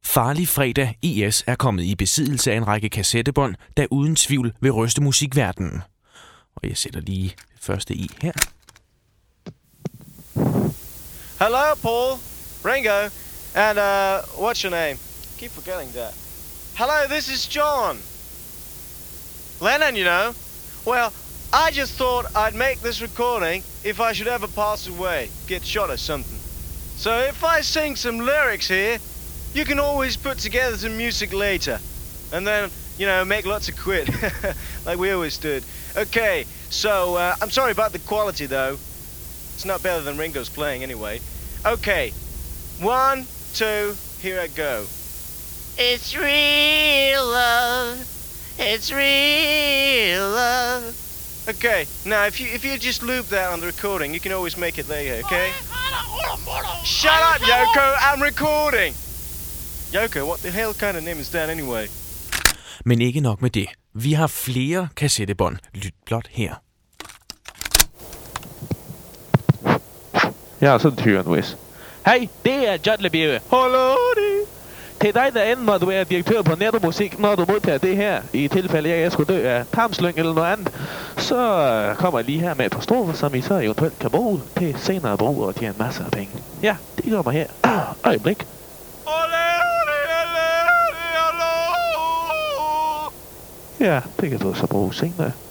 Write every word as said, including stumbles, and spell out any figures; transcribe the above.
Farlig Fredag I S er kommet i besiddelse af en række kassettebånd, der uden tvivl vil ryste musikverdenen. Og jeg sætter lige det første i her. Hello, Paul. Ringo. And, uh, what's your name? Keep forgetting that. Hello, this is John. Lennon, you know. Well, I just thought I'd make this recording if I should ever pass away, get shot or something. So if I sing some lyrics here, you can always put together some music later. And then, you know, make lots of quid, like we always did. Okay, so uh, I'm sorry about the quality, though. It's not better than Ringo's playing anyway. Okay, one, two, here I go. It's real love. It's real love. Okay, now if you if you just loop that on the recording, you can always make it later, okay? Shut up, Yoko! I'm recording! Yoko, what the hell kind of name is that anyway? Men ikke nok med det. Vi har flere kassettebånd. Lyt blot her. Jeg er sådan tyren, Wes. Hej, det er John LeBierre. Hallo, det. Til dig derinde, når du er direktør på Nettomusik, når du modtager det her, i tilfælde af, at jeg skulle dø af tarmslyng eller noget andet, så kommer jeg lige her med et par strofer, som I så eventuelt kan bruge til senere brug og tjene masser af penge. Ja, det kommer her. Ah, øjeblik. Ja, det kan du så bruge senere.